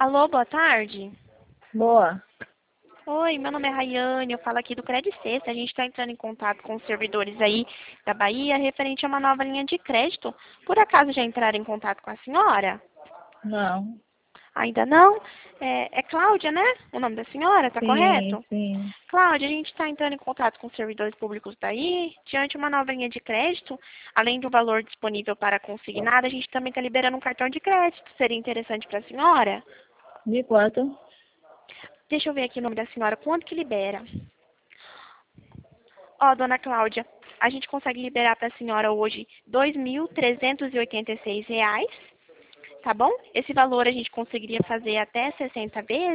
Alô, boa tarde. Boa. Oi, meu nome é Rayane, eu falo aqui do Credit Sexta. A gente está entrando em contato com os servidores aí da Bahia referente a uma nova linha de crédito. Por acaso já entraram em contato com a senhora? Não. Ainda não? É Cláudia, né? O nome da senhora, tá Sim, correto? sim. Cláudia, a gente está entrando em contato com os servidores públicos daí, diante de uma nova linha de crédito. Além do valor disponível para consignado, a gente também está liberando um cartão de crédito. Seria interessante para a senhora? De quanto? Deixa eu ver aqui o nome da senhora. Quanto que libera? Ó, dona Cláudia, a gente consegue liberar para a senhora hoje R$ 2.386, tá bom? Esse valor a gente conseguiria fazer até 60 vezes.